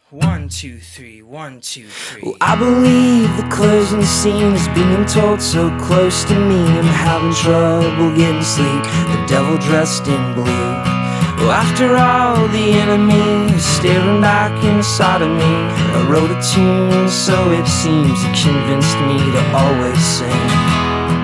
1, 2, 3, 1, 2, 3. Well, I believe the closing scene is being told so close to me. I'm having trouble getting sleep, the devil dressed in blue. Well, after all, the enemy is staring back inside of me. I wrote a tune, so it seems it convinced me to always sing.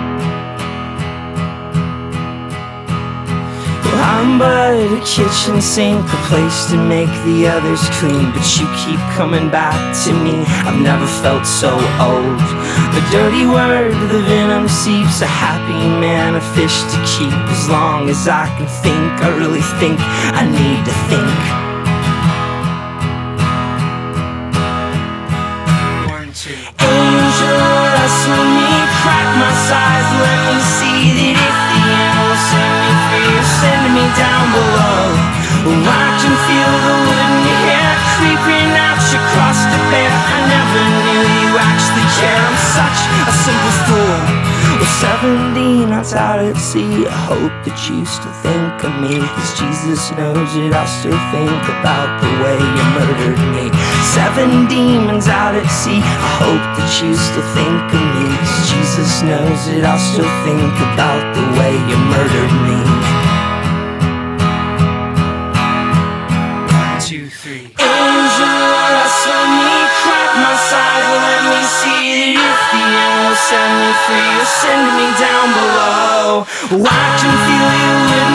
I'm but a kitchen sink, a place to make the others clean. But you keep coming back to me, I've never felt so old. The dirty word, the venom seeps, a happy man, a fish to keep. As long as I can think, I really think I need to think. 1, 2. Angel, wrestle me, crack my sides, let me see that if the end will set me free or send me down below. Well, I can feel the wood in your hair creeping out across the bear. I never knew you actually care, I'm such a simple fool. Well, 17, I was out at sea, I hope that you still think of me, 'cause Jesus knows that I still think about the way you murdered me. 7 demons out at sea, I hope that you still think of me, 'cause Jesus knows that I still think about the way you murdered me. 1, 2, 3. Angel, wrestle me, crack my sides, let me see that if the end will set me free or send me down below. Oh, I can feel you in